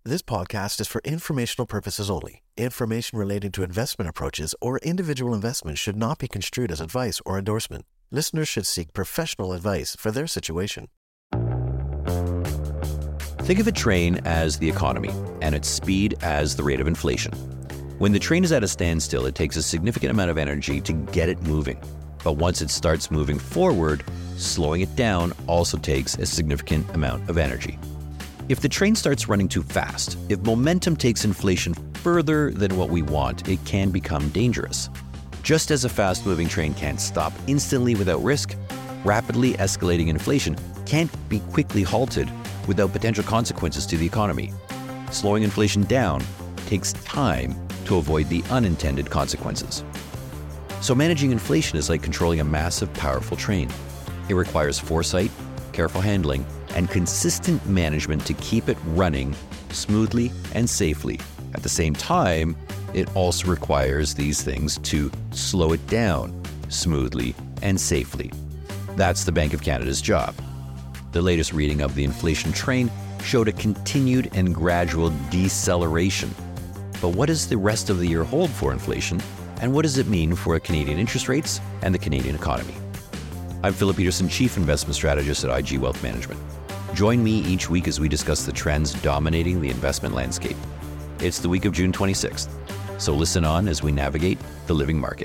This podcast is for informational purposes only. Information relating to investment approaches or individual investments should not be construed as advice or endorsement. Listeners should seek professional advice for their situation. Think of a train as the economy and its speed as the rate of inflation. When the train is at a standstill, it takes a significant amount of energy to get it moving. But once it starts moving forward, slowing it down also takes a significant amount of energy. If the train starts running too fast, if momentum takes inflation further than what we want, it can become dangerous. Just as a fast-moving train can't stop instantly without risk, rapidly escalating inflation can't be quickly halted without potential consequences to the economy. Slowing inflation down takes time to avoid the unintended consequences. So managing inflation is like controlling a massive, powerful train. It requires foresight, careful handling, and consistent management to keep it running smoothly and safely. At the same time, it also requires these things to slow it down smoothly and safely. That's the Bank of Canada's job. The latest reading of the inflation train showed a continued and gradual deceleration. But what does the rest of the year hold for inflation, and what does it mean for Canadian interest rates and the Canadian economy? I'm Philip Peterson, Chief Investment Strategist at IG Wealth Management. Join me each week as we discuss the trends dominating the investment landscape. It's the week of June 26th, so listen on as we navigate the living market.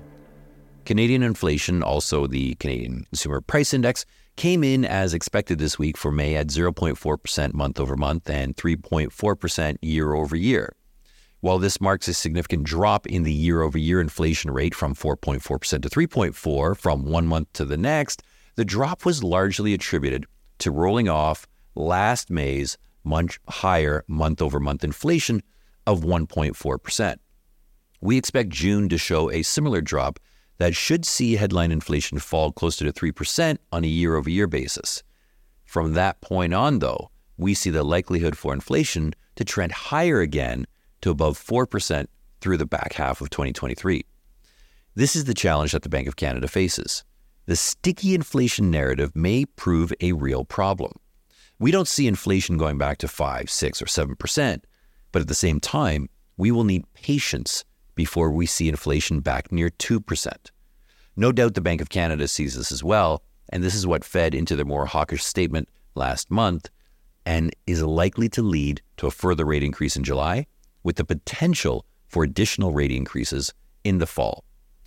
Canadian inflation, also the Canadian Consumer Price Index, came in as expected this week for May at 0.4% month over month and 3.4% year over year. While this marks a significant drop in the year-over-year inflation rate from 4.4% to 3.4% from one month to the next, the drop was largely attributed to rolling off last May's much higher month-over-month inflation of 1.4%. We expect June to show a similar drop that should see headline inflation fall closer to 3% on a year-over-year basis. From that point on, though, we see the likelihood for inflation to trend higher again to above 4% through the back half of 2023. This is the challenge that the Bank of Canada faces. The sticky inflation narrative may prove a real problem. We don't see inflation going back to 5, 6, or 7%, but at the same time, we will need patience before we see inflation back near 2%. No doubt the Bank of Canada sees this as well, and this is what fed into their more hawkish statement last month and is likely to lead to a further rate increase in July, with the potential for additional rate increases in the fall.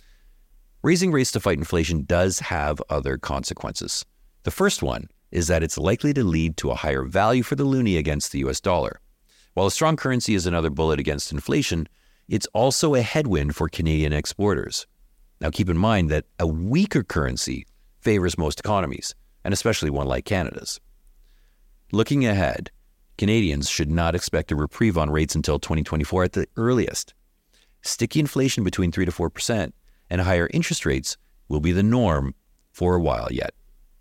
Raising rates to fight inflation does have other consequences. The first one is that it's likely to lead to a higher value for the loonie against the US dollar. While a strong currency is another bullet against inflation, it's also a headwind for Canadian exporters. Now keep in mind that a weaker currency favors most economies, and especially one like Canada's. Looking ahead, Canadians should not expect a reprieve on rates until 2024 at the earliest. Sticky inflation between 3 to 4% and higher interest rates will be the norm for a while yet.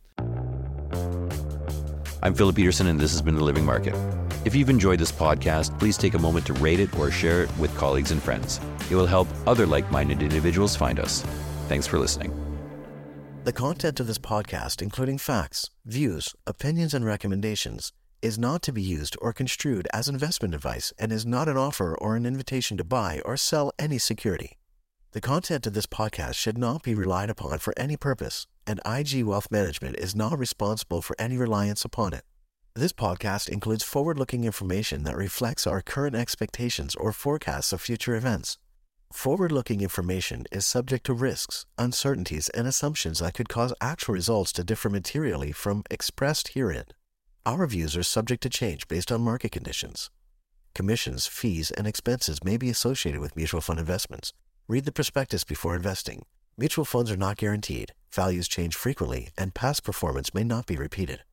I'm Philip Peterson, and this has been The Living Market. If you've enjoyed this podcast, please take a moment to rate it or share it with colleagues and friends. It will help other like-minded individuals find us. Thanks for listening. The content of this podcast, including facts, views, opinions, and recommendations, is not to be used or construed as investment advice and is not an offer or an invitation to buy or sell any security. The content of this podcast should not be relied upon for any purpose, and IG Wealth Management is not responsible for any reliance upon it. This podcast includes forward-looking information that reflects our current expectations or forecasts of future events. Forward-looking information is subject to risks, uncertainties, and assumptions that could cause actual results to differ materially from expressed herein. Our views are subject to change based on market conditions. Commissions, fees, and expenses may be associated with mutual fund investments. Read the prospectus before investing. Mutual funds are not guaranteed, values change frequently, and past performance may not be repeated.